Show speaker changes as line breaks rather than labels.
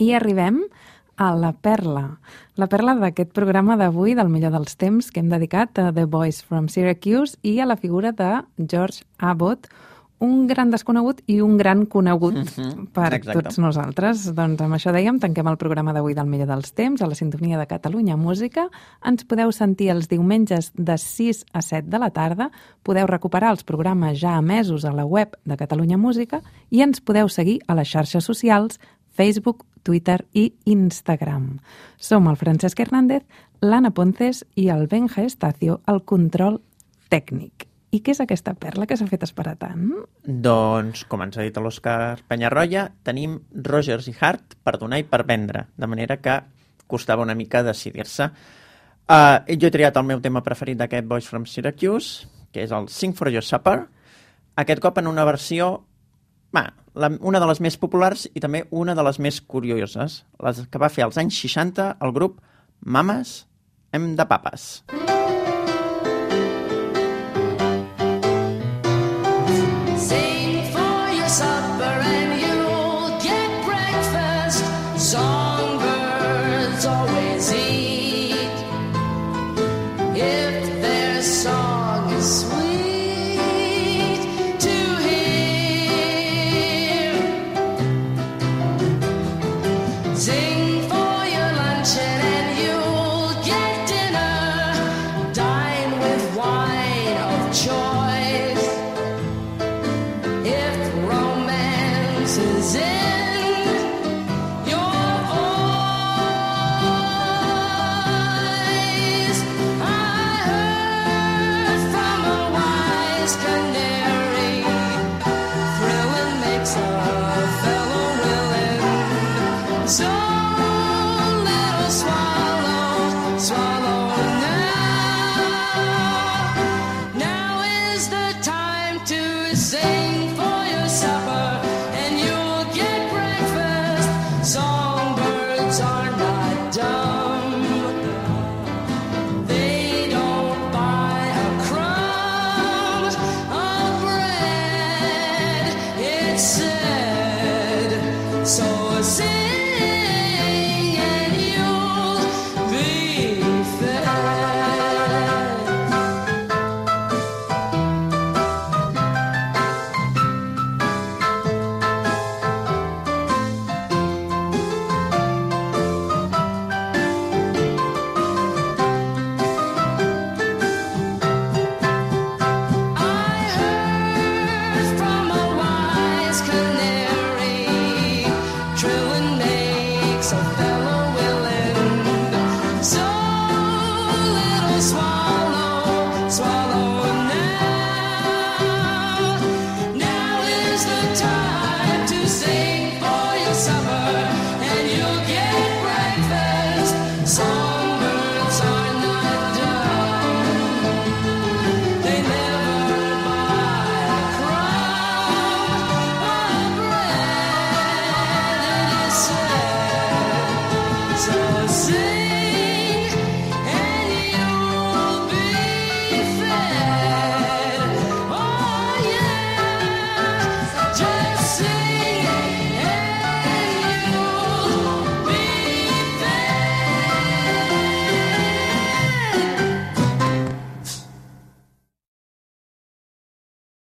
I arribem a la perla d'aquest programa d'avui, del millor dels temps, que hem dedicat a The Boys from Syracuse i a la figura de George Abbott, un gran desconegut i un gran conegut per tots nosaltres. Doncs amb això dèiem, tanquem el programa d'avui del millor dels temps, a la sintonia de Catalunya Música. Ens podeu sentir els diumenges de 6 a 7 de la tarda, podeu recuperar els programes ja emesos a la web de Catalunya Música i ens podeu seguir a les xarxes socials, Facebook, Twitter i Instagram. Som el Francesc Hernández, l'Anna Ponces i el Benja Estacio, al control tècnic. I què és aquesta perla que s'ha fet esperar tant?
Doncs, com ens ha dit l'Òscar Penyarroia, tenim Rodgers i Hart per donar i per vendre, de manera que costava una mica decidir-se. Jo he triat el meu tema preferit d'aquest Boys from Syracuse, que és el Sing for Your Supper, aquest cop en una versió, una de les més populars i també una de les més curioses, les que va fer als anys 60 el grup Mamas and the Papas.
Song